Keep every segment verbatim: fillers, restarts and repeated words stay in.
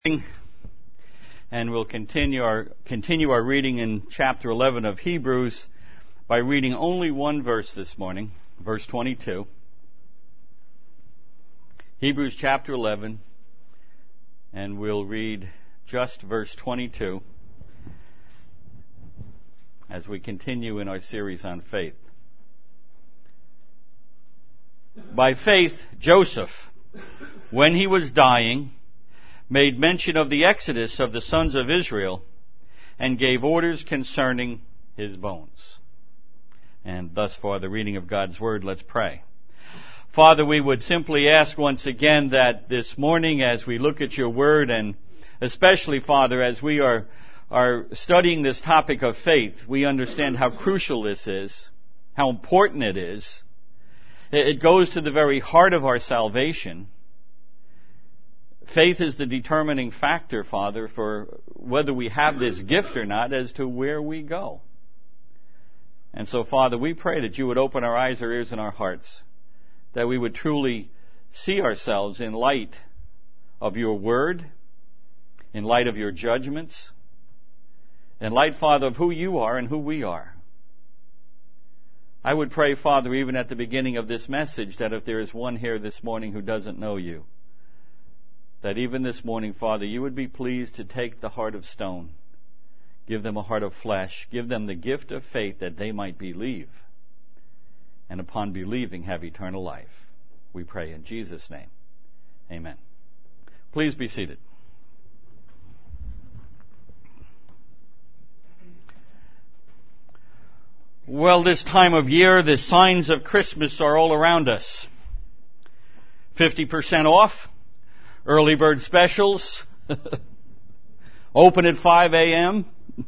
And we'll continue our continue our reading in chapter eleven of Hebrews by reading only one verse this morning, verse twenty-two. Hebrews chapter eleven, and we'll read just verse twenty-two as we continue in our series on faith. By faith, Joseph, when he was dying, made mention of the exodus of the sons of Israel and gave orders concerning his bones. And thus far the reading of God's Word. Let's pray. Father, we would simply ask once again that this morning as we look at your Word, and especially, Father, as we are, are studying this topic of faith, we understand how crucial this is, how important it is. It goes to the very heart of our salvation. Faith is the determining factor, Father, for whether we have this gift or not as to where we go. And so, Father, we pray that you would open our eyes, our ears, and our hearts, that we would truly see ourselves in light of your word, in light of your judgments, in light, Father, of who you are and who we are. I would pray, Father, even at the beginning of this message, that if there is one here this morning who doesn't know you, that even this morning, Father, you would be pleased to take the heart of stone, give them a heart of flesh, give them the gift of faith that they might believe, and upon believing have eternal life. We pray in Jesus' name. Amen. Please be seated. Well, this time of year, the signs of Christmas are all around us. fifty percent off. Early bird specials, open at five a.m.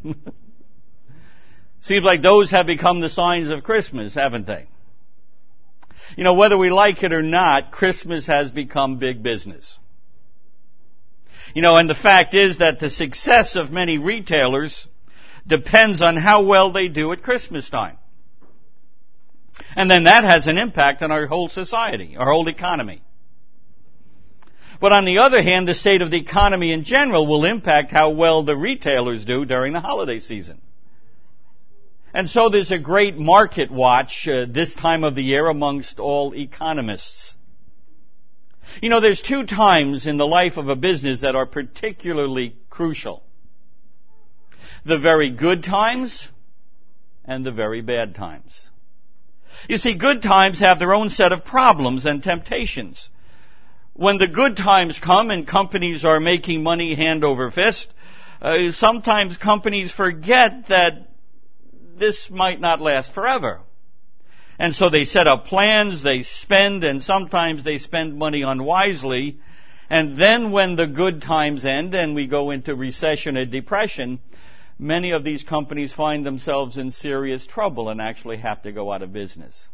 Seems like those have become the signs of Christmas, haven't they? You know, whether we like it or not, Christmas has become big business. You know, and the fact is that the success of many retailers depends on how well they do at Christmas time. And then that has an impact on our whole society, our whole economy. But on the other hand, the state of the economy in general will impact how well the retailers do during the holiday season. And so there's a great market watch uh, this time of the year amongst all economists. You know, there's two times in the life of a business that are particularly crucial. The very good times and the very bad times. You see, good times have their own set of problems and temptations. When the good times come and companies are making money hand over fist, uh, sometimes companies forget that this might not last forever. And so they set up plans, they spend, and sometimes they spend money unwisely. And then when the good times end and we go into recession or depression, many of these companies find themselves in serious trouble and actually have to go out of business.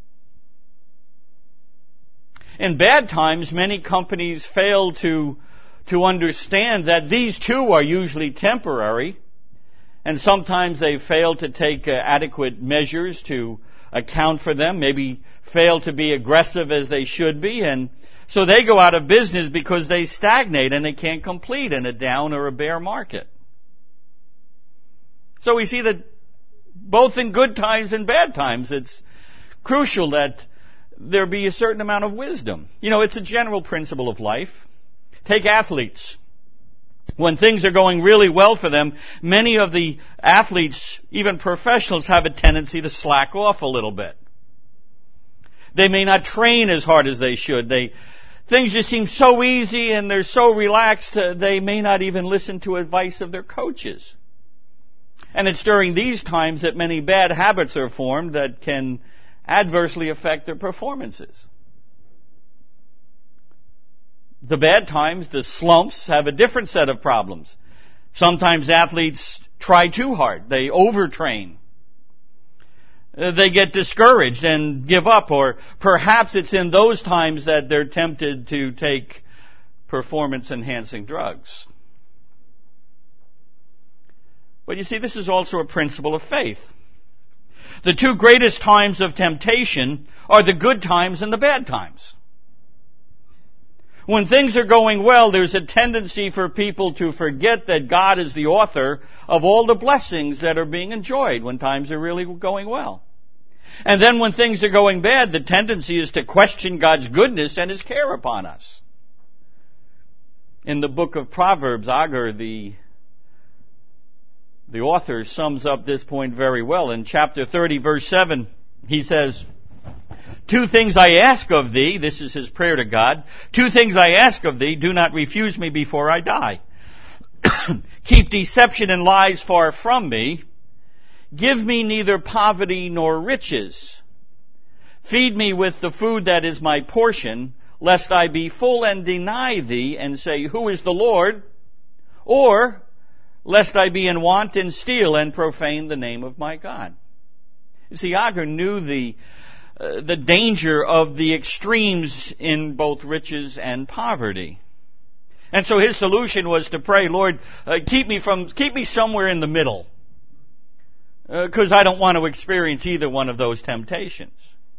In bad times, many companies fail to, to understand that these too are usually temporary, and sometimes they fail to take uh, adequate measures to account for them, maybe fail to be aggressive as they should be, and so they go out of business because they stagnate and they can't compete in a down or a bear market. So we see that both in good times and bad times, it's crucial that there be a certain amount of wisdom. You know, it's a general principle of life. Take athletes. When things are going really well for them, many of the athletes, even professionals, have a tendency to slack off a little bit. They may not train as hard as they should. They, things just seem so easy and they're so relaxed, uh, they may not even listen to advice of their coaches. And it's during these times that many bad habits are formed that can adversely affect their performances. The bad times, the slumps, have a different set of problems. Sometimes athletes try too hard. They overtrain. They get discouraged and give up, or perhaps it's in those times that they're tempted to take performance-enhancing drugs. But you see, this is also a principle of faith. The two greatest times of temptation are the good times and the bad times. When things are going well, there's a tendency for people to forget that God is the author of all the blessings that are being enjoyed when times are really going well. And then when things are going bad, the tendency is to question God's goodness and His care upon us. In the book of Proverbs, Agur, the, the author, sums up this point very well. In chapter thirty, verse seven, he says, "Two things I ask of thee," this is his prayer to God, "two things I ask of thee, do not refuse me before I die. Keep deception and lies far from me. Give me neither poverty nor riches. Feed me with the food that is my portion, lest I be full and deny thee and say, Who is the Lord? Or, lest I be in want and steal and profane the name of my God." You see, Agur knew the uh, the danger of the extremes in both riches and poverty. And so his solution was to pray, "Lord, uh, keep me from keep me somewhere in the middle, because uh, I don't want to experience either one of those temptations."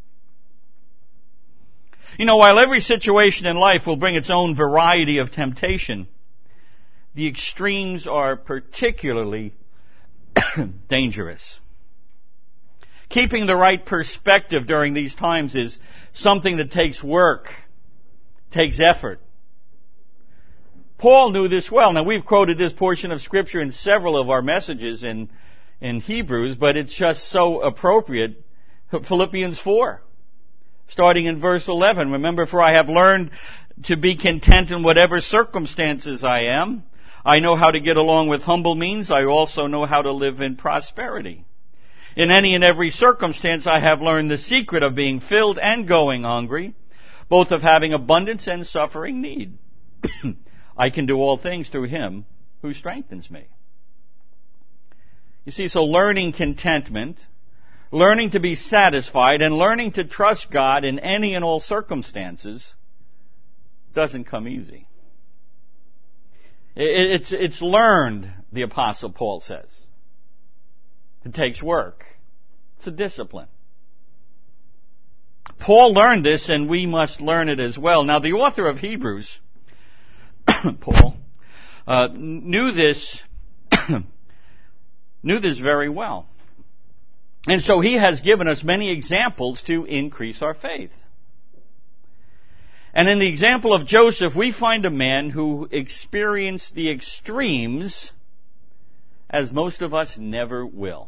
You know, while every situation in life will bring its own variety of temptation, the extremes are particularly dangerous. Keeping the right perspective during these times is something that takes work, takes effort. Paul knew this well. Now, we've quoted this portion of Scripture in several of our messages in, in Hebrews, but it's just so appropriate. Philippians four, starting in verse eleven. "Remember, for I have learned to be content in whatever circumstances I am. I know how to get along with humble means. I also know how to live in prosperity. In any and every circumstance I have learned the secret of being filled and going hungry, both of having abundance and suffering need. I can do all things through Him who strengthens me." You see, so learning contentment, learning to be satisfied, and learning to trust God in any and all circumstances doesn't come easy. It's, it's learned, the Apostle Paul says. It takes work. It's a discipline. Paul learned this, and we must learn it as well. Now, the author of Hebrews, Paul, uh, knew this, knew this very well. And so he has given us many examples to increase our faith. And in the example of Joseph, we find a man who experienced the extremes as most of us never will.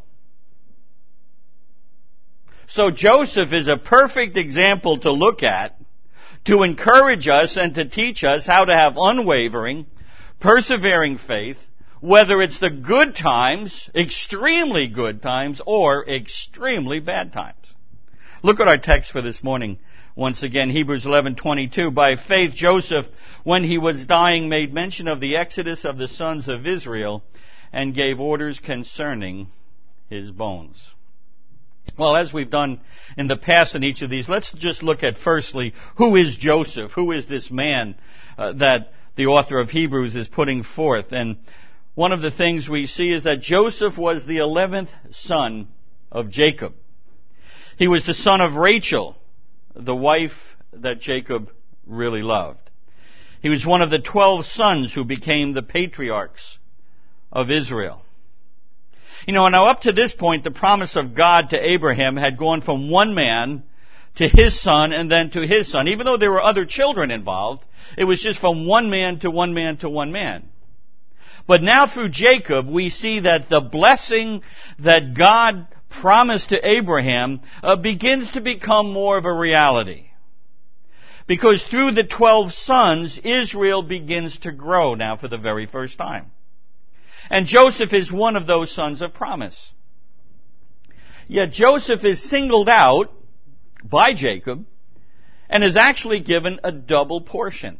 So Joseph is a perfect example to look at, to encourage us and to teach us how to have unwavering, persevering faith, whether it's the good times, extremely good times, or extremely bad times. Look at our text for this morning. Once again, Hebrews eleven twenty-two. "By faith Joseph, when he was dying, made mention of the exodus of the sons of Israel, and gave orders concerning his bones." Well, as we've done in the past in each of these, let's just look at firstly, who is Joseph? Who is this man uh, that the author of Hebrews is putting forth? And one of the things we see is that Joseph was the eleventh son of Jacob. He was the son of Rachel, the wife that Jacob really loved. He was one of the twelve sons who became the patriarchs of Israel. You know, now up to this point, the promise of God to Abraham had gone from one man to his son and then to his son. Even though there were other children involved, it was just from one man to one man to one man. But now through Jacob, we see that the blessing that God promised to Abraham uh, begins to become more of a reality. Because through the twelve sons, Israel begins to grow now for the very first time. And Joseph is one of those sons of promise. Yet Joseph is singled out by Jacob and is actually given a double portion.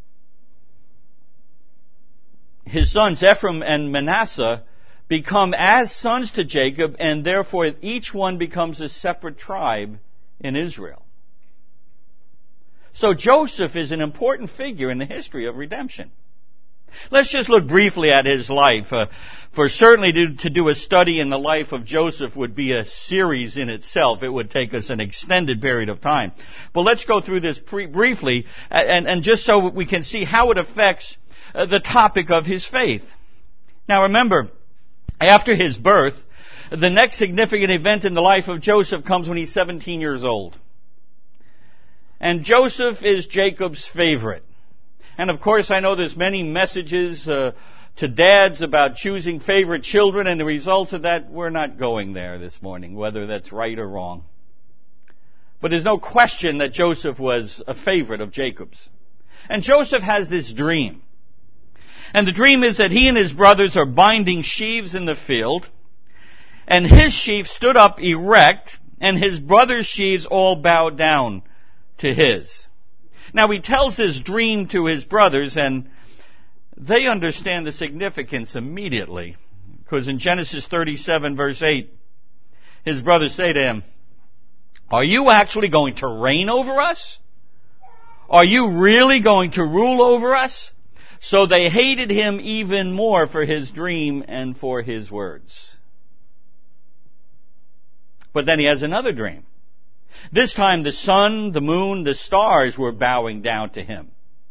His sons Ephraim and Manasseh become as sons to Jacob, and therefore each one becomes a separate tribe in Israel. So Joseph is an important figure in the history of redemption. Let's just look briefly at his life. Uh, for certainly to, to do a study in the life of Joseph would be a series in itself. It would take us an extended period of time. But let's go through this pre- briefly, and, and just so we can see how it affects uh, the topic of his faith. Now remember, after his birth, the next significant event in the life of Joseph comes when he's seventeen years old. And Joseph is Jacob's favorite. And of course, I know there's many messages uh, to dads about choosing favorite children, and the results of that, we're not going there this morning, whether that's right or wrong. But there's no question that Joseph was a favorite of Jacob's. And Joseph has this dream. And the dream is that he and his brothers are binding sheaves in the field, and his sheaf stood up erect, and his brothers' sheaves all bowed down to his. Now he tells this dream to his brothers, and they understand the significance immediately. Because in Genesis thirty-seven verse eight, his brothers say to him, "Are you actually going to reign over us? Are you really going to rule over us?" So they hated him even more for his dream and for his words. But then he has another dream. This time the sun, the moon, the stars were bowing down to him.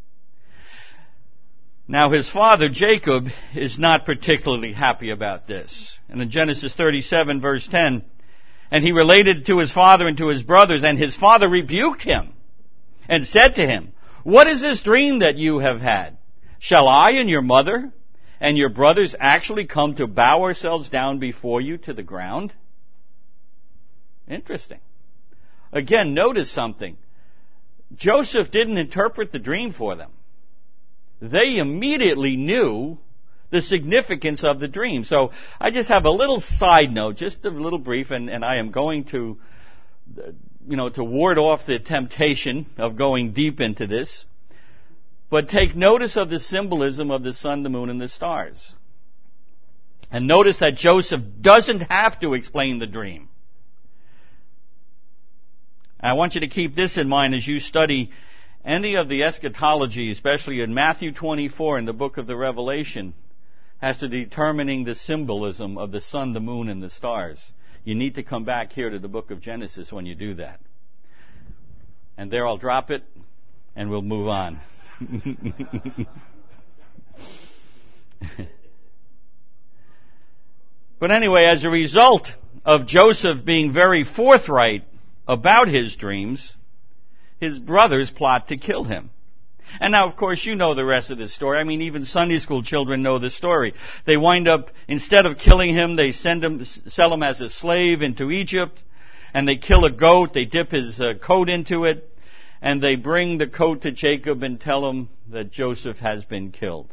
Now his father Jacob is not particularly happy about this. And in Genesis thirty-seven verse ten, and he related to his father and to his brothers, and his father rebuked him and said to him, "What is this dream that you have had? Shall I and your mother and your brothers actually come to bow ourselves down before you to the ground?" Interesting. Again, notice something. Joseph didn't interpret the dream for them. They immediately knew the significance of the dream. So I just have a little side note, just a little brief, and, and I am going to, you know, to ward off the temptation of going deep into this. But take notice of the symbolism of the sun, the moon, and the stars. And notice that Joseph doesn't have to explain the dream. I want you to keep this in mind as you study any of the eschatology, especially in Matthew twenty-four in the book of the Revelation, as to determining the symbolism of the sun, the moon, and the stars. You need to come back here to the book of Genesis when you do that. And there I'll drop it, and we'll move on. But anyway, as a result of Joseph being very forthright about his dreams, his brothers plot to kill him. And now, of course, you know the rest of the story. I mean, even Sunday school children know the story. They wind up, instead of killing him, they send him, sell him as a slave into Egypt, and they kill a goat, they dip his uh, coat into it, and they bring the coat to Jacob and tell him that Joseph has been killed.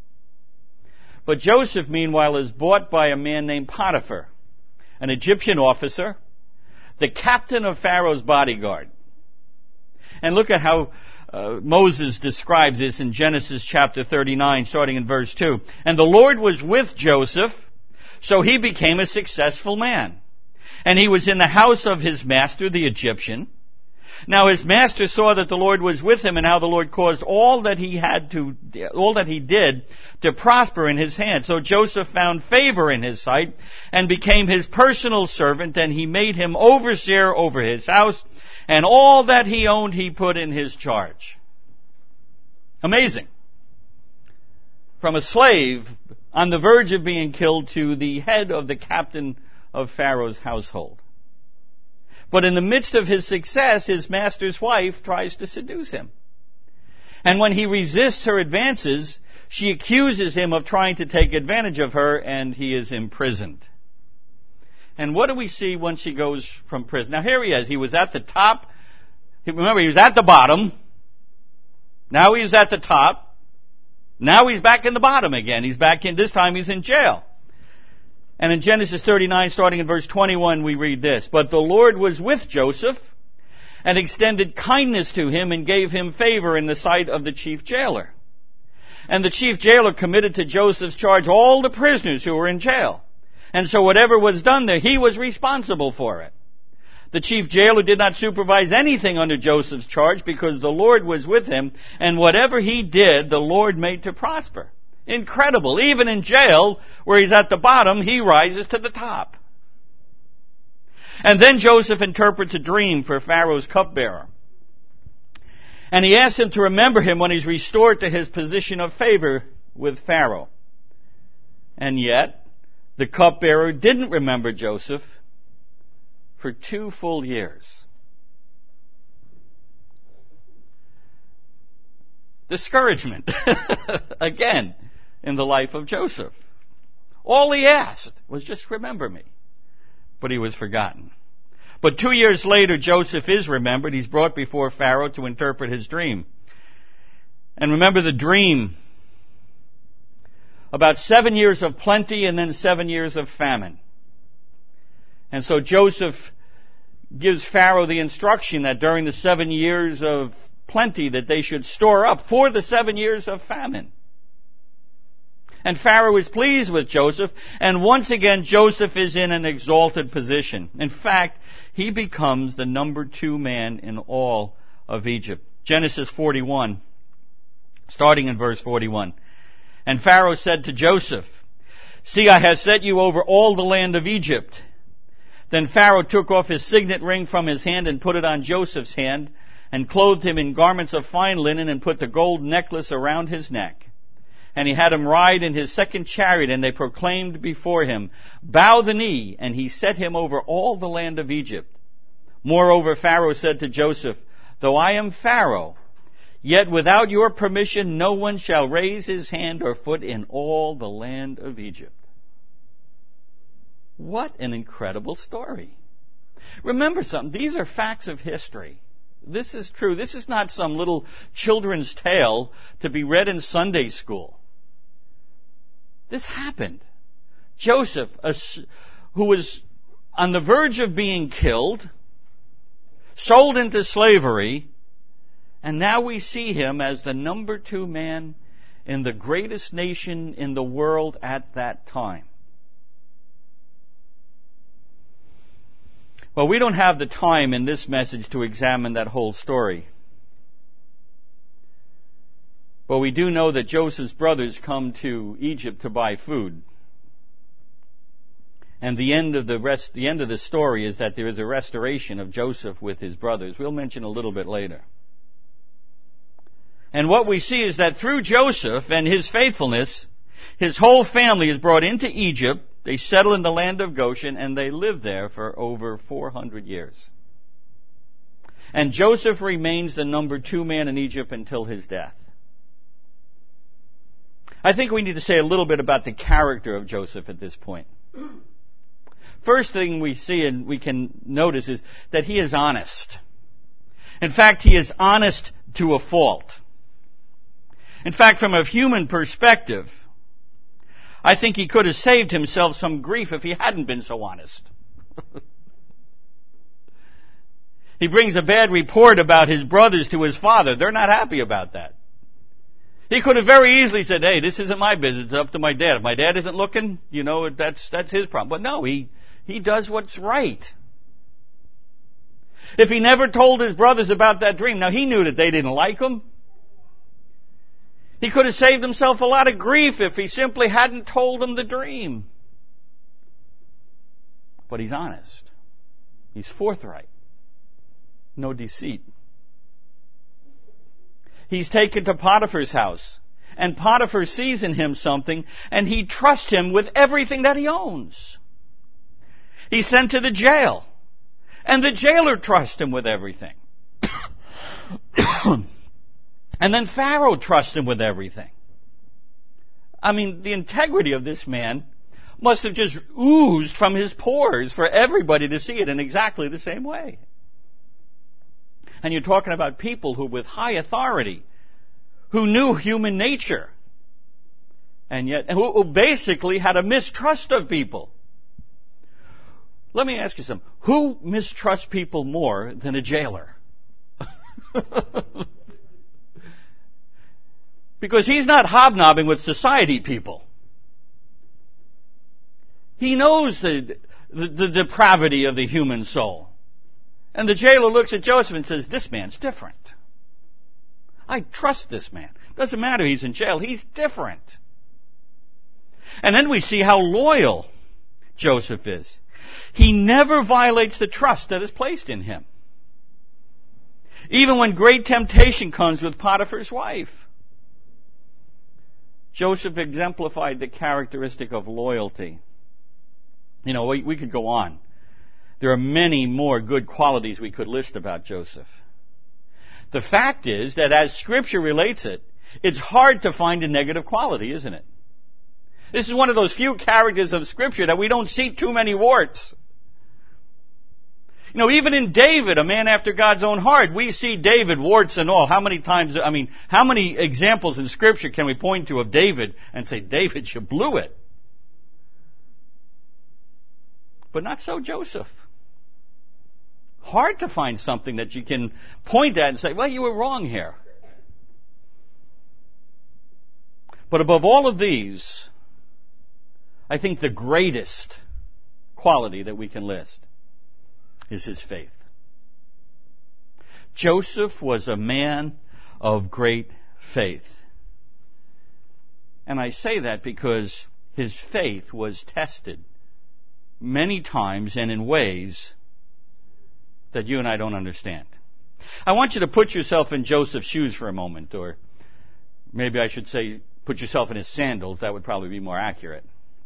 But Joseph, meanwhile, is bought by a man named Potiphar, an Egyptian officer, the captain of Pharaoh's bodyguard. And look at how uh, Moses describes this in Genesis chapter thirty-nine, starting in verse two. And the Lord was with Joseph, so he became a successful man. And he was in the house of his master, the Egyptian. Now his master saw that the Lord was with him, and how the Lord caused all that he had to, all that he did to prosper in his hand. So Joseph found favor in his sight and became his personal servant, and he made him overseer over his house, and all that he owned he put in his charge. Amazing. From a slave on the verge of being killed to the head of the captain of Pharaoh's household. But in the midst of his success, his master's wife tries to seduce him. And when he resists her advances, she accuses him of trying to take advantage of her, and he is imprisoned. And what do we see once she goes from prison? Now here he is. He was at the top. Remember, he was at the bottom. Now he's at the top. Now he's back in the bottom again. He's back in, this time he's in jail. And in Genesis thirty-nine, starting in verse twenty-one, we read this. But the Lord was with Joseph, and extended kindness to him, and gave him favor in the sight of the chief jailer. And the chief jailer committed to Joseph's charge all the prisoners who were in jail. And so whatever was done there, he was responsible for it. The chief jailer did not supervise anything under Joseph's charge, because the Lord was with him, and whatever he did, the Lord made to prosper. Incredible. Even in jail, where he's at the bottom, he rises to the top. And then Joseph interprets a dream for Pharaoh's cupbearer. And he asks him to remember him when he's restored to his position of favor with Pharaoh. And yet, the cupbearer didn't remember Joseph for two full years. Discouragement, again, in the life of Joseph. All he asked was just remember me. But he was forgotten. But two years later, Joseph is remembered. He's brought before Pharaoh to interpret his dream. And remember the dream. About seven years of plenty and then seven years of famine. And so Joseph gives Pharaoh the instruction that during the seven years of plenty that they should store up for the seven years of famine. And Pharaoh is pleased with Joseph, and once again Joseph is in an exalted position. In fact, he becomes the number two man in all of Egypt. Genesis forty-one, starting in verse forty-one. And Pharaoh said to Joseph, "See, I have set you over all the land of Egypt." Then Pharaoh took off his signet ring from his hand and put it on Joseph's hand, and clothed him in garments of fine linen, and put the gold necklace around his neck. And he had him ride in his second chariot, and they proclaimed before him, "Bow the knee," and he set him over all the land of Egypt. Moreover, Pharaoh said to Joseph, "Though I am Pharaoh, yet without your permission no one shall raise his hand or foot in all the land of Egypt." What an incredible story. Remember something, these are facts of history. This is true. This is not some little children's tale to be read in Sunday school. This happened. Joseph, who was on the verge of being killed, sold into slavery, and now we see him as the number two man in the greatest nation in the world at that time. Well, we don't have the time in this message to examine that whole story. But we do know that Joseph's brothers come to Egypt to buy food. And the end of the rest, the end of the story is that there is a restoration of Joseph with his brothers. We'll mention a little bit later. And what we see is that through Joseph and his faithfulness, his whole family is brought into Egypt. They settle in the land of Goshen, and they live there for over four hundred years. And Joseph remains the number two man in Egypt until his death. I think we need to say a little bit about the character of Joseph at this point. First thing we see and we can notice is that he is honest. In fact, he is honest to a fault. In fact, from a human perspective, I think he could have saved himself some grief if he hadn't been so honest. He brings a bad report about his brothers to his father. They're not happy about that. He could have very easily said, "Hey, this isn't my business. It's up to my dad. If my dad isn't looking, you know, that's that's his problem." But no, he he does what's right. If he never told his brothers about that dream, now he knew that they didn't like him. He could have saved himself a lot of grief if he simply hadn't told them the dream. But he's honest. He's forthright. No deceit. He's taken to Potiphar's house, and Potiphar sees in him something, and he trusts him with everything that he owns. He's sent to the jail, and the jailer trusts him with everything. And then Pharaoh trusts him with everything. I mean, the integrity of this man must have just oozed from his pores for everybody to see it in exactly the same way. And you're talking about people who, with high authority, who knew human nature, and yet who, who basically had a mistrust of people. Let me ask you something. Who mistrusts people more than a jailer? Because he's not hobnobbing with society people. He knows the, the, the depravity of the human soul. And the jailer looks at Joseph and says, "This man's different. I trust this man. Doesn't matter he's in jail. He's different." And then we see how loyal Joseph is. He never violates the trust that is placed in him. Even when great temptation comes with Potiphar's wife, Joseph exemplified the characteristic of loyalty. You know, we, we could go on. There are many more good qualities we could list about Joseph. The fact is that as Scripture relates it, it's hard to find a negative quality, isn't it? This is one of those few characters of Scripture that we don't see too many warts. You know, even in David, a man after God's own heart, we see David, warts and all. How many times, I mean, how many examples in Scripture can we point to of David and say, David, you blew it? But not so Joseph. Hard to find something that you can point at and say, well, you were wrong here. But above all of these, I think the greatest quality that we can list is his faith. Joseph was a man of great faith. And I say that because his faith was tested many times and in ways that you and I don't understand. I want you to put yourself in Joseph's shoes for a moment, or maybe I should say put yourself in his sandals. That would probably be more accurate.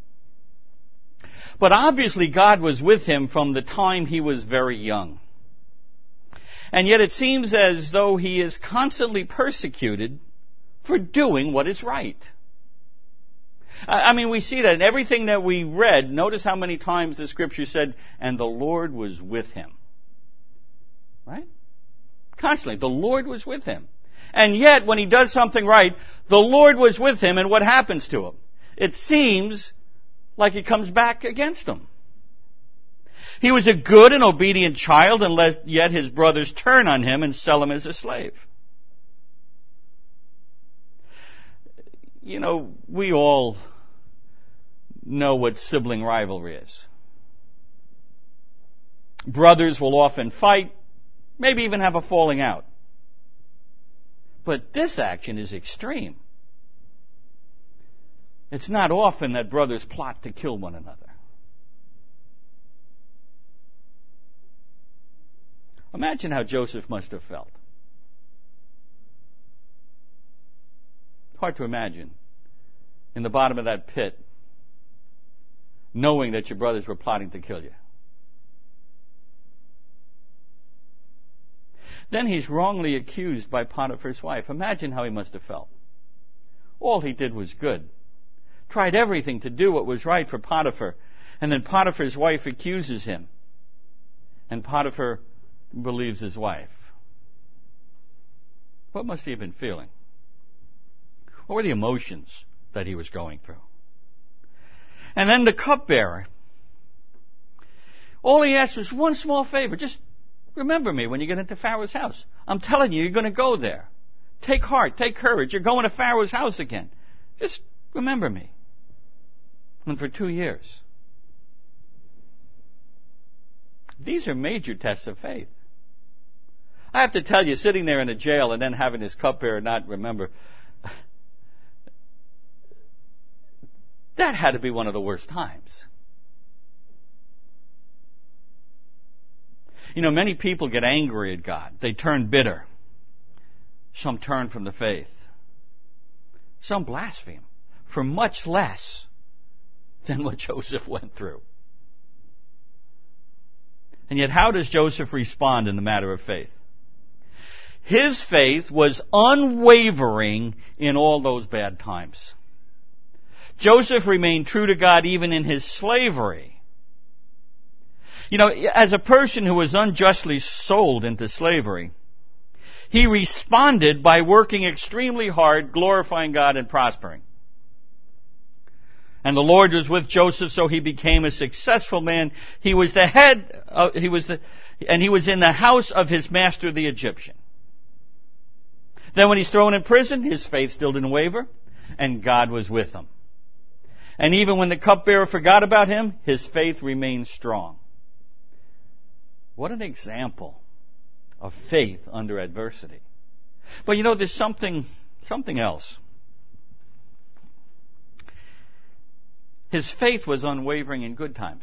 But obviously God was with him from the time he was very young. And yet it seems as though he is constantly persecuted for doing what is right. I mean, we see that in everything that we read. Notice how many times the Scripture said, and the Lord was with him. Right? Constantly, the Lord was with him. And yet, when he does something right, the Lord was with him, and what happens to him? It seems like he comes back against him. He was a good and obedient child, and yet his brothers turn on him and sell him as a slave. You know, we all know what sibling rivalry is. Brothers will often fight, maybe even have a falling out. But this action is extreme. It's not often that brothers plot to kill one another. Imagine how Joseph must have felt. Hard to imagine. In the bottom of that pit, knowing that your brothers were plotting to kill you. Then he's wrongly accused by Potiphar's wife. Imagine how he must have felt. All he did was good. Tried everything to do what was right for Potiphar. And then Potiphar's wife accuses him. And Potiphar believes his wife. What must he have been feeling? What were the emotions that he was going through? And then the cupbearer. All he asked was one small favor. Just remember me when you get into Pharaoh's house. I'm telling you, you're going to go there. Take heart, take courage. You're going to Pharaoh's house again. Just remember me. And for two years. These are major tests of faith. I have to tell you, sitting there in a jail and then having his cupbearer not remember, that had to be one of the worst times. You know, many people get angry at God. They turn bitter. Some turn from the faith. Some blaspheme for much less than what Joseph went through. And yet, how does Joseph respond in the matter of faith? His faith was unwavering in all those bad times. Joseph remained true to God even in his slavery. You know, as a person who was unjustly sold into slavery, he responded by working extremely hard, glorifying God and prospering. And the Lord was with Joseph, so he became a successful man. He was the head, of, he was the, and he was in the house of his master, the Egyptian. Then when he's thrown in prison, his faith still didn't waver, and God was with him. And even when the cupbearer forgot about him, his faith remained strong. What an example of faith under adversity. But you know, there's something, something else. his faith was unwavering in good times.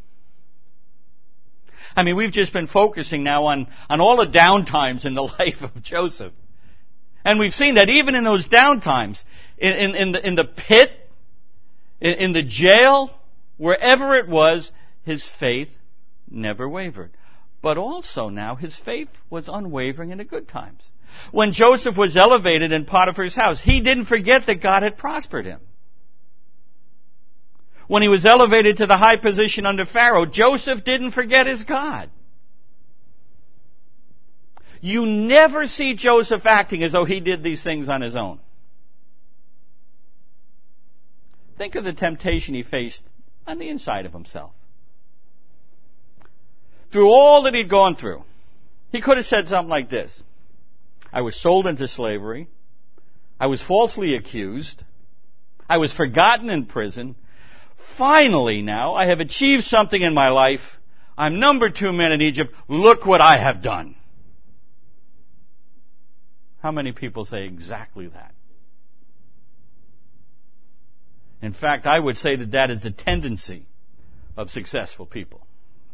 I mean, we've just been focusing now on, on all the down times in the life of Joseph. And we've seen that even in those down times, in, in, in, the, in the pit, in, in the jail, wherever it was, his faith never wavered. But also now, his faith was unwavering in the good times. When Joseph was elevated in Potiphar's house, he didn't forget that God had prospered him. When he was elevated to the high position under Pharaoh, Joseph didn't forget his God. You never see Joseph acting as though he did these things on his own. Think of the temptation he faced on the inside of himself. Through all that he'd gone through, he could have said something like this: I was sold into slavery. I was falsely accused. I was forgotten in prison. Finally now, I have achieved something in my life. I'm number two man in Egypt. Look what I have done. How many people say exactly that? In fact, I would say that that is the tendency of successful people.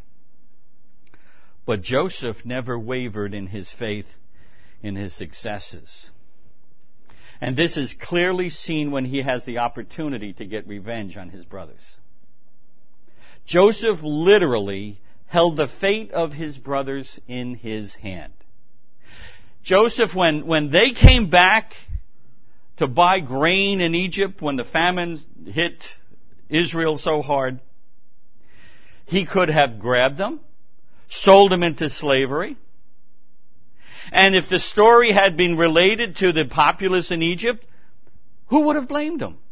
But Joseph never wavered in his faith in his successes. And this is clearly seen when he has the opportunity to get revenge on his brothers. Joseph literally held the fate of his brothers in his hand. Joseph, when, when they came back to buy grain in Egypt, when the famine hit Israel so hard, he could have grabbed them, sold them into slavery. And if the story had been related to the populace in Egypt, who would have blamed him?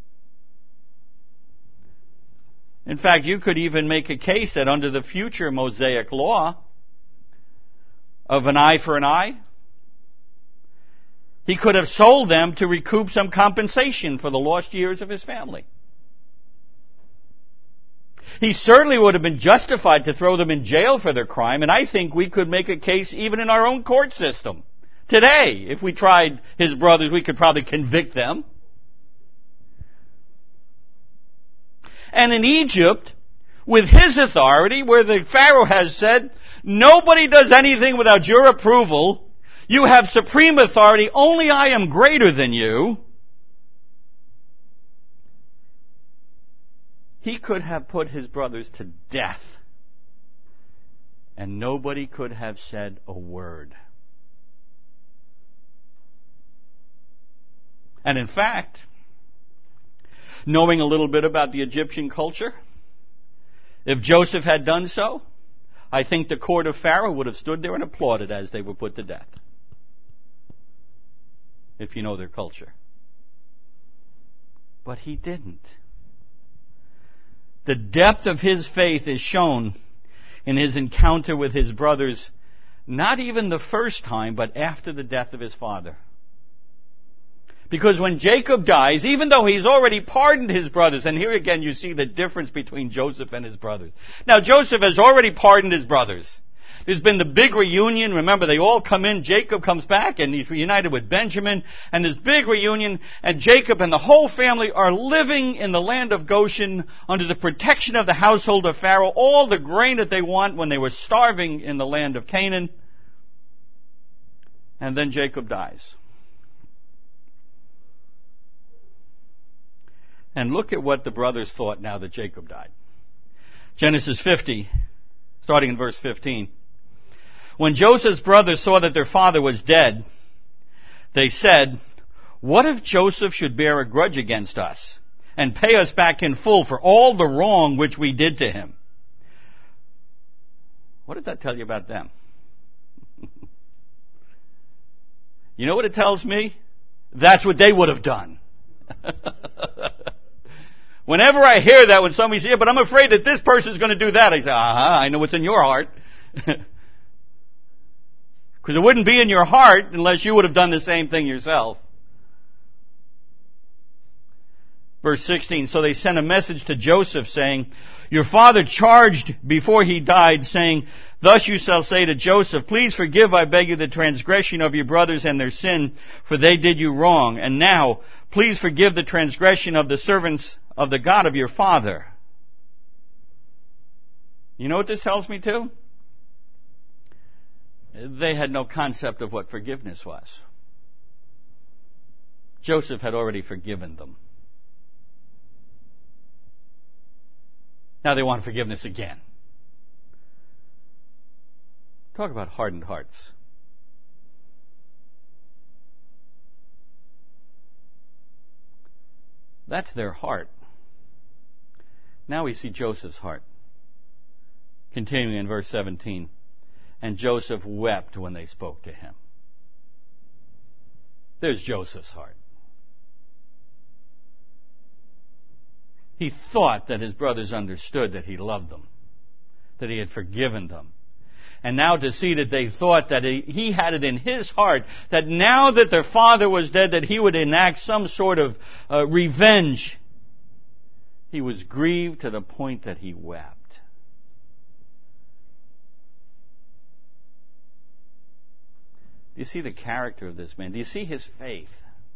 In fact, you could even make a case that under the future Mosaic law of an eye for an eye, he could have sold them to recoup some compensation for the lost years of his family. He certainly would have been justified to throw them in jail for their crime, and I think we could make a case even in our own court system. Today, if we tried his brothers, we could probably convict them. And in Egypt, with his authority, where the Pharaoh has said, nobody does anything without your approval, you have supreme authority, only I am greater than you. He could have put his brothers to death, and nobody could have said a word. And in fact, knowing a little bit about the Egyptian culture, if Joseph had done so, I think the court of Pharaoh would have stood there and applauded as they were put to death. If you know their culture. But he didn't. The depth of his faith is shown in his encounter with his brothers, not even the first time, but after the death of his father. Because when Jacob dies, even though he's already pardoned his brothers, and here again you see the difference between Joseph and his brothers. Now Joseph has already pardoned his brothers. There's been the big reunion. Remember, they all come in. Jacob comes back, and he's reunited with Benjamin. And this big reunion, and Jacob and the whole family are living in the land of Goshen under the protection of the household of Pharaoh. All the grain that they want when they were starving in the land of Canaan. And then Jacob dies. And look at what the brothers thought now that Jacob died. Genesis fifty, starting in verse fifteen. When Joseph's brothers saw that their father was dead, they said, what if Joseph should bear a grudge against us and pay us back in full for all the wrong which we did to him? What does that tell you about them? You know what it tells me? That's what they would have done. Whenever I hear that, when somebody says, yeah, but I'm afraid that this person's going to do that, I say, uh-huh, I know what's in your heart. Because it wouldn't be in your heart unless you would have done the same thing yourself. Verse sixteen, so they sent a message to Joseph saying, your father charged before he died, saying, thus you shall say to Joseph, please forgive, I beg you, the transgression of your brothers and their sin, for they did you wrong. And now, please forgive the transgression of the servants of the God of your father. You know what this tells me too? They had no concept of what forgiveness was. Joseph had already forgiven them. Now they want forgiveness again. Talk about hardened hearts. That's their heart. Now we see Joseph's heart. Continuing in verse seventeen. And Joseph wept when they spoke to him. There's Joseph's heart. He thought that his brothers understood that he loved them, that he had forgiven them. And now to see that they thought that he, he had it in his heart that now that their father was dead, that he would enact some sort of uh, revenge. He was grieved to the point that he wept. Do you see the character of this man? Do you see his faith?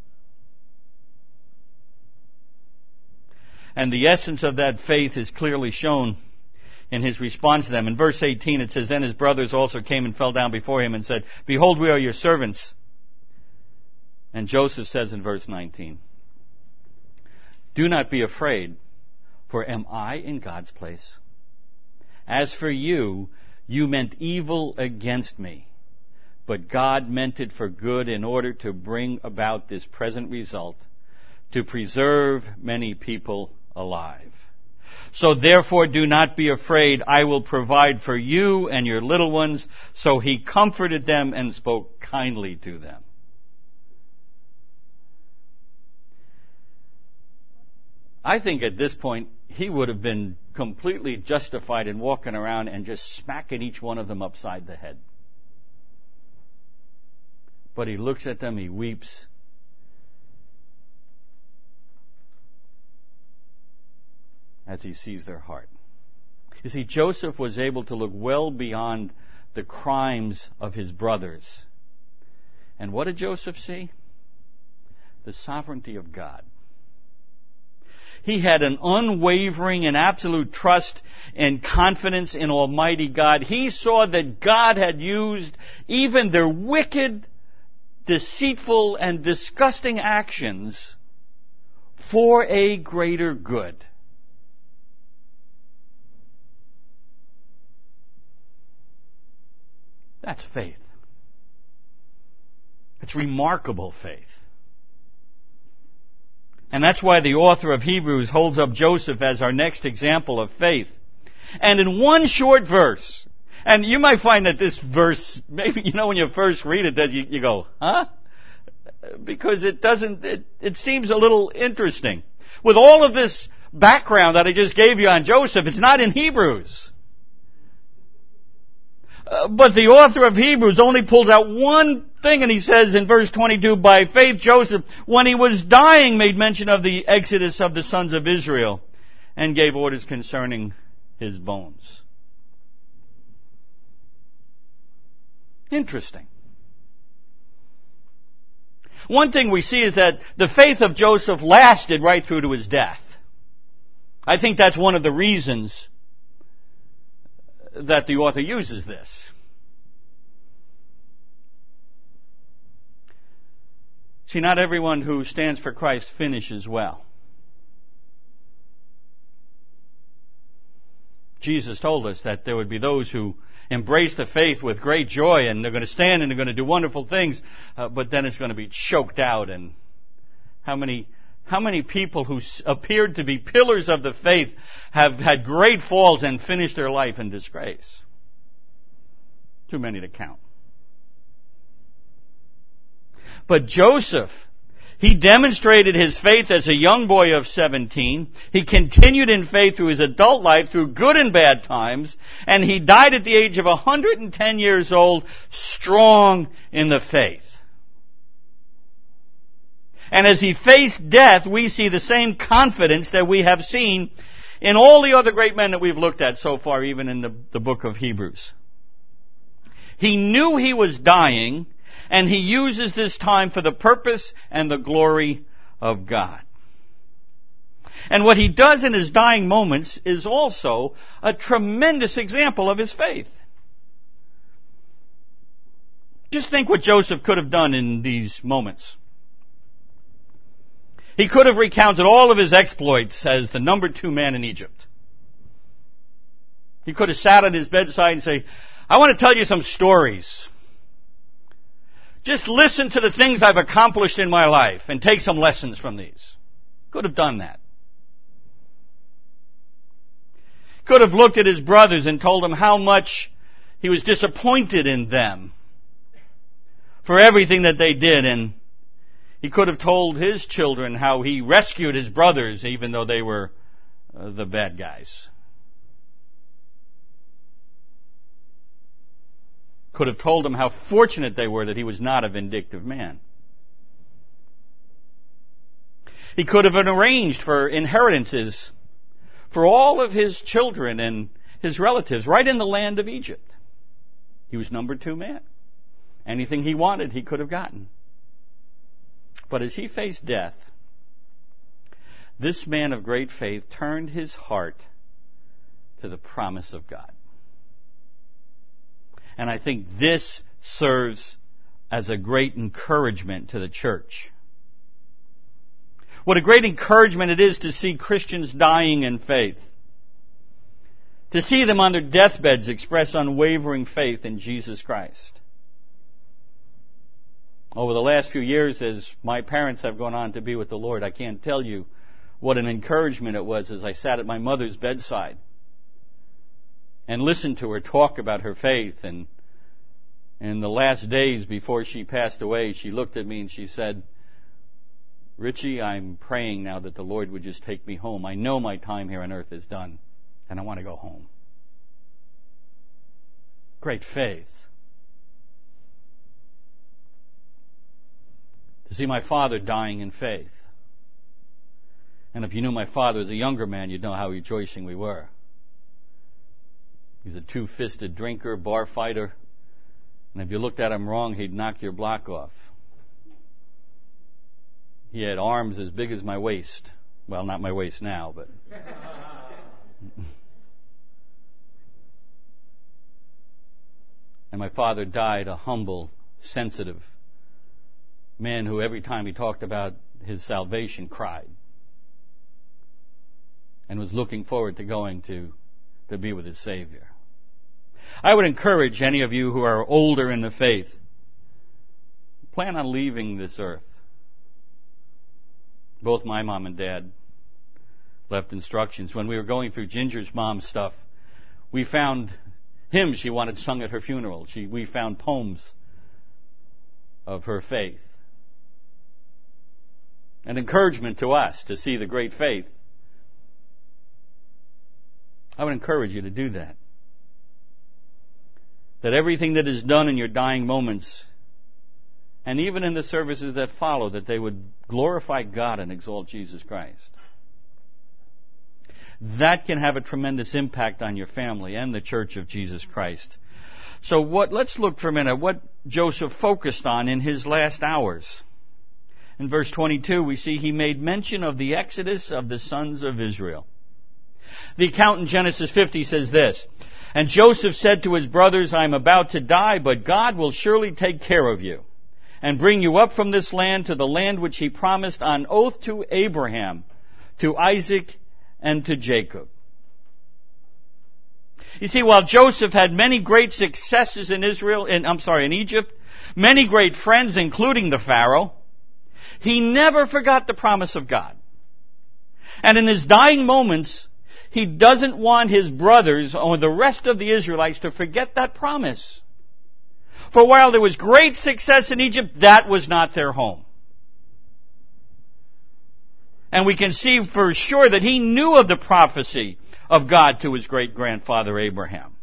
And the essence of that faith is clearly shown in his response to them. In verse eighteen it says, Then his brothers also came and fell down before him and said, Behold, we are your servants. And Joseph says in verse nineteen, Do not be afraid, for am I in God's place? As for you, you meant evil against me, but God meant it for good in order to bring about this present result, to preserve many people alive. So therefore do not be afraid, I will provide for you and your little ones. So he comforted them and spoke kindly to them. I think at this point he would have been completely justified in walking around and just smacking each one of them upside the head. But he looks at them, he weeps. As he sees their heart. You see, Joseph was able to look well beyond the crimes of his brothers. And what did Joseph see? The sovereignty of God. He had an unwavering and absolute trust and confidence in Almighty God. He saw that God had used even their wicked, deceitful, and disgusting actions for a greater good. That's faith. It's remarkable faith. And that's why the author of Hebrews holds up Joseph as our next example of faith. And in one short verse, and you might find that this verse, maybe, you know, when you first read it, that you, you go, huh? Because it doesn't, it, it seems a little interesting. With all of this background that I just gave you on Joseph, it's not in Hebrews. Uh, but the author of Hebrews only pulls out one thing, and he says in verse twenty-two, By faith Joseph, when he was dying, made mention of the exodus of the sons of Israel, and gave orders concerning his bones. Interesting. One thing we see is that the faith of Joseph lasted right through to his death. I think that's one of the reasons that the author uses this. See, not everyone who stands for Christ finishes well. Jesus told us that there would be those who embrace the faith with great joy, and they're going to stand and they're going to do wonderful things, uh, but then it's going to be choked out. And how many How many people who appeared to be pillars of the faith have had great falls and finished their life in disgrace? Too many to count. But Joseph, he demonstrated his faith as a young boy of seventeen. He continued in faith through his adult life, through good and bad times, and he died at the age of one hundred ten years old, strong in the faith. And as he faced death, we see the same confidence that we have seen in all the other great men that we've looked at so far, even in the, the book of Hebrews. He knew he was dying, and he uses this time for the purpose and the glory of God. And what he does in his dying moments is also a tremendous example of his faith. Just think what Joseph could have done in these moments. He could have recounted all of his exploits as the number two man in Egypt. He could have sat at his bedside and say, I want to tell you some stories. Just listen to the things I've accomplished in my life and take some lessons from these. Could have done that. Could have looked at his brothers and told them how much he was disappointed in them for everything that they did, and he could have told his children how he rescued his brothers even though they were uh, the bad guys. Could have told them how fortunate they were that he was not a vindictive man. He could have arranged for inheritances for all of his children and his relatives right in the land of Egypt. He was number two man. Anything he wanted, he could have gotten. But as he faced death, this man of great faith turned his heart to the promise of God. And I think this serves as a great encouragement to the church. What a great encouragement it is to see Christians dying in faith. To see them on their deathbeds express unwavering faith in Jesus Christ. Over the last few years, as my parents have gone on to be with the Lord, I can't tell you what an encouragement it was as I sat at my mother's bedside and listened to her talk about her faith. And in the last days before she passed away, she looked at me and she said, Richie, I'm praying now that the Lord would just take me home. I know my time here on earth is done, and I want to go home. Great faith. To see my father dying in faith. And if you knew my father as a younger man, you'd know how rejoicing we were. He was a two-fisted drinker, bar fighter, and if you looked at him wrong, he'd knock your block off. He had arms as big as my waist. Well, not my waist now, but... And my father died a humble, sensitive man who every time he talked about his salvation cried and was looking forward to going to, to be with his Savior. I would encourage any of you who are older in the faith, plan on leaving this earth. Both my mom and dad left instructions. When we were going through Ginger's mom's stuff, we found hymns she wanted sung at her funeral. She, we found poems of her faith. An encouragement to us to see the great faith. I would encourage you to do that. That everything that is done in your dying moments, and even in the services that follow, that they would glorify God and exalt Jesus Christ. That can have a tremendous impact on your family and the Church of Jesus Christ. So what? Let's look for a minute what Joseph focused on in his last hours. In verse twenty-two, we see he made mention of the exodus of the sons of Israel. The account in Genesis fifty says this, And Joseph said to his brothers, I am about to die, but God will surely take care of you and bring you up from this land to the land which he promised on oath to Abraham, to Isaac, and to Jacob. You see, while Joseph had many great successes in Israel, in, I'm sorry, in Egypt, many great friends, including the Pharaoh, he never forgot the promise of God. And in his dying moments, he doesn't want his brothers or the rest of the Israelites to forget that promise. For while there was great success in Egypt, that was not their home. And we can see for sure that he knew of the prophecy of God to his great-grandfather Abraham.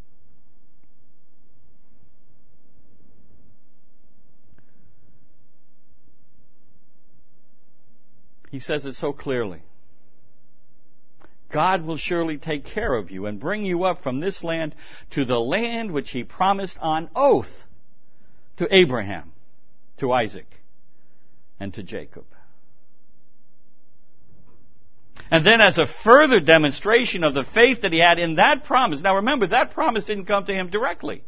He says it so clearly. God will surely take care of you and bring you up from this land to the land which he promised on oath to Abraham, to Isaac, and to Jacob. And then as a further demonstration of the faith that he had in that promise. Now remember, that promise didn't come to him directly.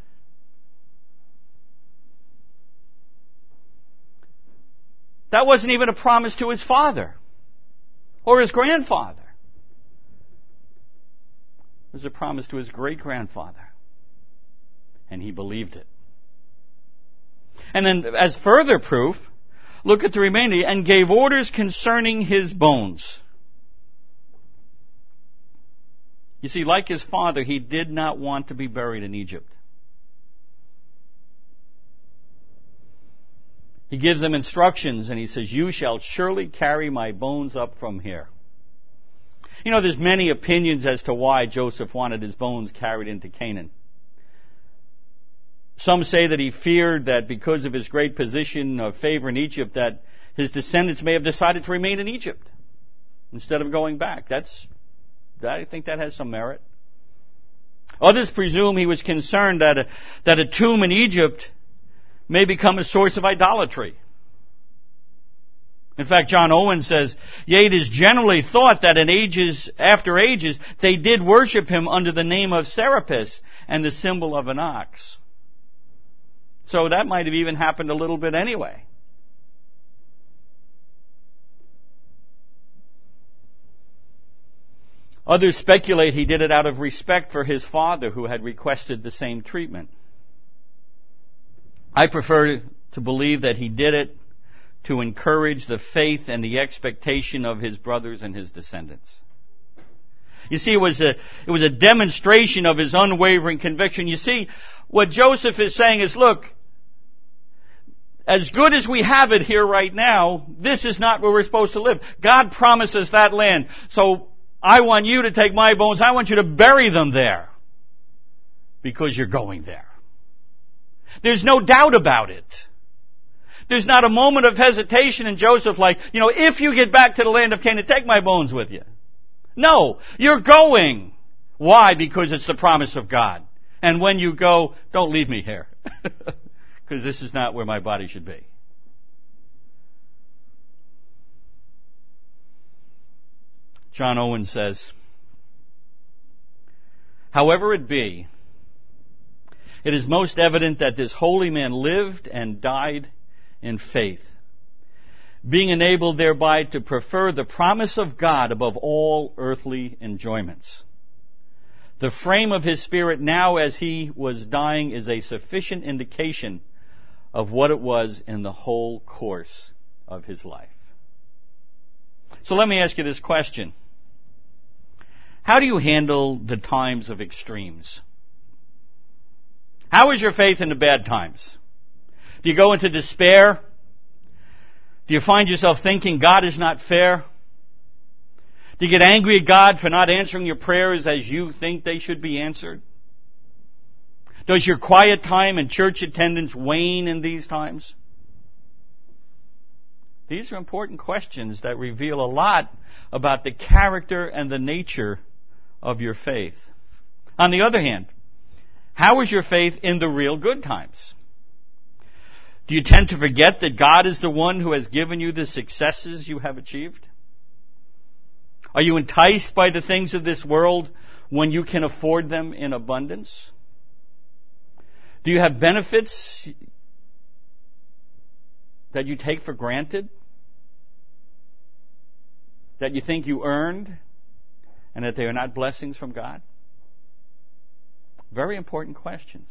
That wasn't even a promise to his father or his grandfather. It was a promise to his great-grandfather. And he believed it. And then as further proof, look at the remainder. And gave orders concerning his bones. You see, like his father, he did not want to be buried in Egypt. He gives them instructions and he says, you shall surely carry my bones up from here. You know, there's many opinions as to why Joseph wanted his bones carried into Canaan. Some say that he feared that because of his great position of favor in Egypt, that his descendants may have decided to remain in Egypt instead of going back. That's, I think that has some merit. Others presume he was concerned that a, that a tomb in Egypt may become a source of idolatry. In fact, John Owen says, yea, it is generally thought that in ages after ages they did worship him under the name of Serapis and the symbol of an ox. So that might have even happened a little bit anyway. Others speculate he did it out of respect for his father, who had requested the same treatment. I prefer to believe that he did it to encourage the faith and the expectation of his brothers and his descendants. You see, it was a, it was a demonstration of his unwavering conviction. You see, what Joseph is saying is, look, as good as we have it here right now, this is not where we're supposed to live. God promised us that land, so I want you to take my bones, I want you to bury them there, because you're going there. There's no doubt about it. There's not a moment of hesitation in Joseph like, you know, if you get back to the land of Canaan, take my bones with you. No, you're going. Why? Because it's the promise of God. And when you go, don't leave me here. Because this is not where my body should be. John Owen says, however it be, it is most evident that this holy man lived and died in faith, being enabled thereby to prefer the promise of God above all earthly enjoyments. The frame of his spirit now as he was dying is a sufficient indication of what it was in the whole course of his life. So let me ask you this question. How do you handle the times of extremes? How is your faith in the bad times? Do you go into despair? Do you find yourself thinking God is not fair? Do you get angry at God for not answering your prayers as you think they should be answered? Does your quiet time and church attendance wane in these times? These are important questions that reveal a lot about the character and the nature of your faith. On the other hand, how is your faith in the real good times? Do you tend to forget that God is the one who has given you the successes you have achieved? Are you enticed by the things of this world when you can afford them in abundance? Do you have benefits that you take for granted? That you think you earned and that they are not blessings from God? Very important questions.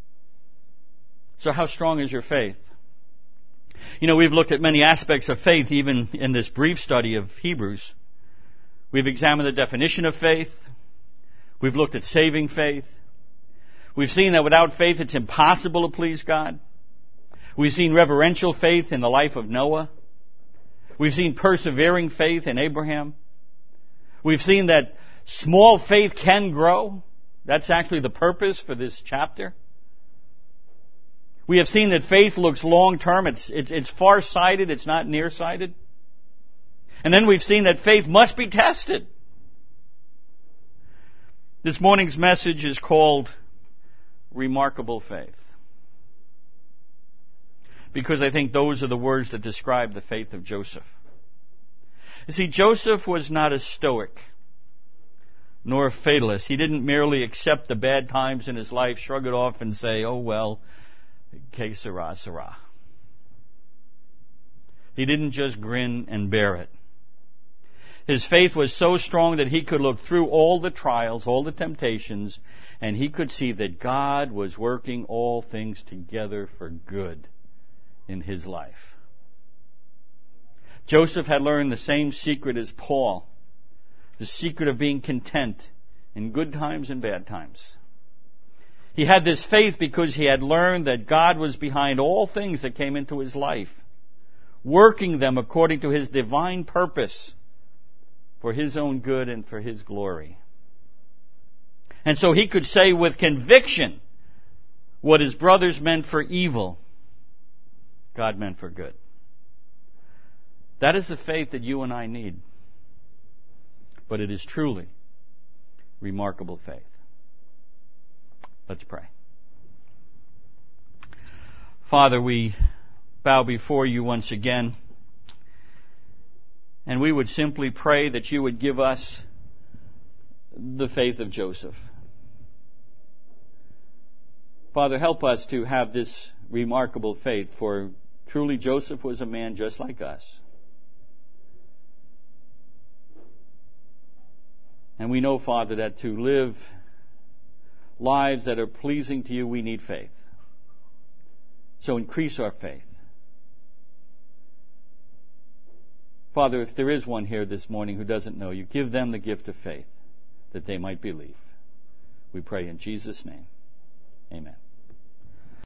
So how strong is your faith? You know, we've looked at many aspects of faith even in this brief study of Hebrews. We've examined the definition of faith. We've looked at saving faith. We've seen that without faith it's impossible to please God. We've seen reverential faith in the life of Noah. We've seen persevering faith in Abraham. We've seen that small faith can grow. That's actually the purpose for this chapter. We have seen that faith looks long-term. It's, it's, it's far-sighted. It's not near-sighted. And then we've seen that faith must be tested. This morning's message is called Remarkable Faith, because I think those are the words that describe the faith of Joseph. You see, Joseph was not a stoic nor a fatalist. He didn't merely accept the bad times in his life, shrug it off, and say, oh, well, que sera, sera. He didn't just grin and bear it. His faith was so strong that he could look through all the trials, all the temptations, and he could see that God was working all things together for good in his life. Joseph had learned the same secret as Paul, the secret of being content in good times and bad times. He had this faith because he had learned that God was behind all things that came into his life, working them according to his divine purpose for his own good and for his glory. And so he could say with conviction, what his brothers meant for evil, God meant for good. That is the faith that you and I need. But it is truly remarkable faith. Let's pray. Father, we bow before you once again, and we would simply pray that you would give us the faith of Joseph. Father, help us to have this remarkable faith, for truly Joseph was a man just like us. And we know, Father, that to live lives that are pleasing to you, we need faith. So increase our faith. Father, if there is one here this morning who doesn't know you, give them the gift of faith that they might believe. We pray in Jesus' name. Amen.